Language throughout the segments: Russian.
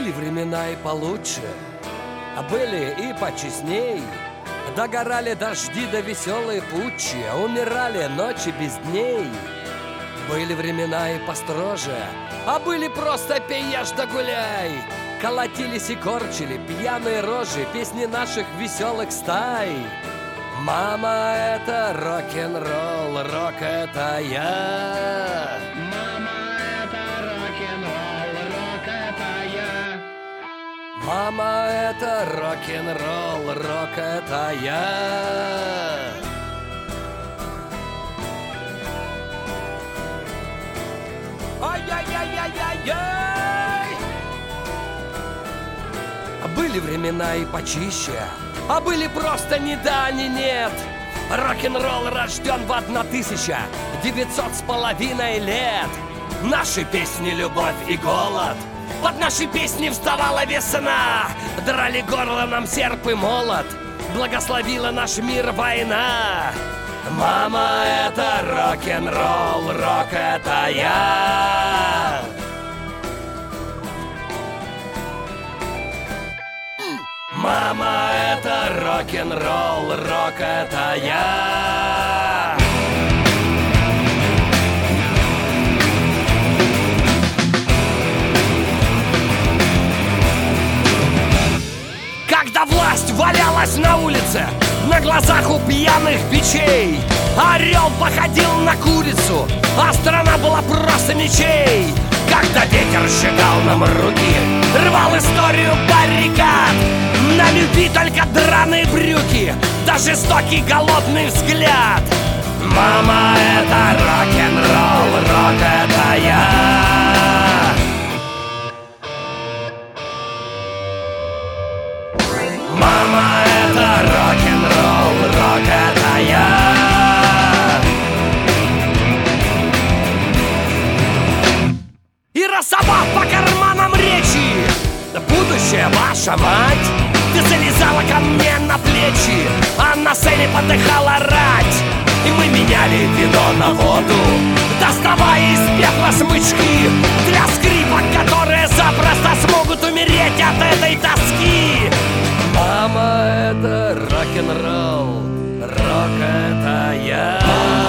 Были времена и получше, а были и почестней. Догорали дожди да веселые путчи, а умирали ночи без дней. Были времена и построже, а были просто пей, ешь да гуляй. Колотились и корчили пьяные рожи песни наших веселых стай. Мама, это рок-н-ролл, рок это я. Мама, это рок-н-ролл, рок это я. Мама, это рок-н-ролл, рок это я. Ай-яй-яй-яй-яй-яй! Были времена и почище, а были просто ни да, ни нет. Рок-н-ролл рожден в 1900 с половиной лет. Наши песни любовь и голод, под наши песни вставала весна. Драли горло нам серп и молот, благословила наш мир война. Мама, это рок-н-ролл, рок это я. Мама, это рок-н-ролл, рок это я. Когда власть валялась на улице, на глазах у пьяных бичей, орел походил на курицу, а страна была просто ничей. Когда ветер сжигал нам руки, рвал историю баррикад, на любви только драные брюки, да жестокий голодный взгляд. Мама, это рок-н-ролл, рок это я. Мама, это рок-н-ролл, рок это я. И рассовав по карманам речи, будущее ваша мать, ты залезала ко мне на плечи, а на сцене подыхала рать. И мы меняли вино на воду, доставая из пепла смычки для скрипок, которые запросто смогут умереть от этой тоски. Мама, это рок-н-ролл, рок это я.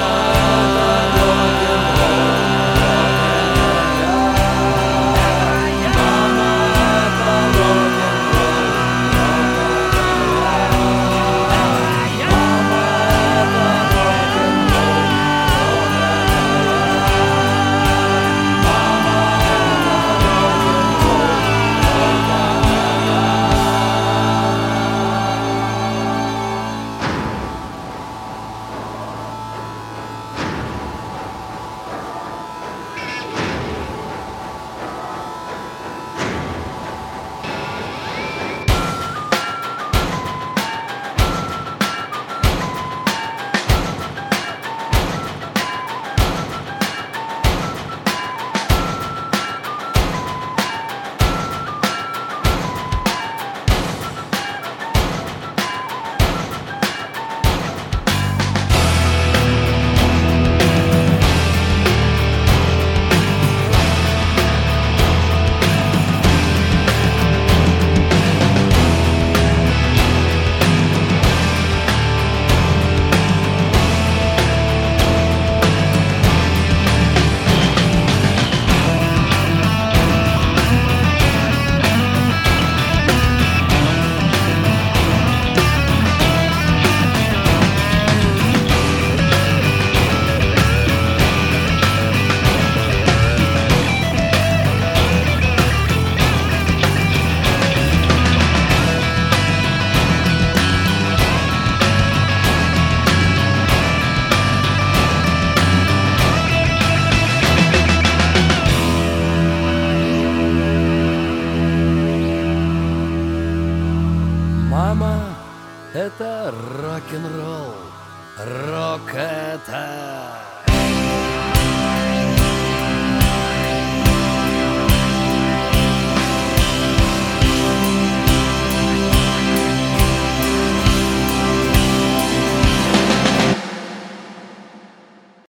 Мама, это рок-н-ролл, рок это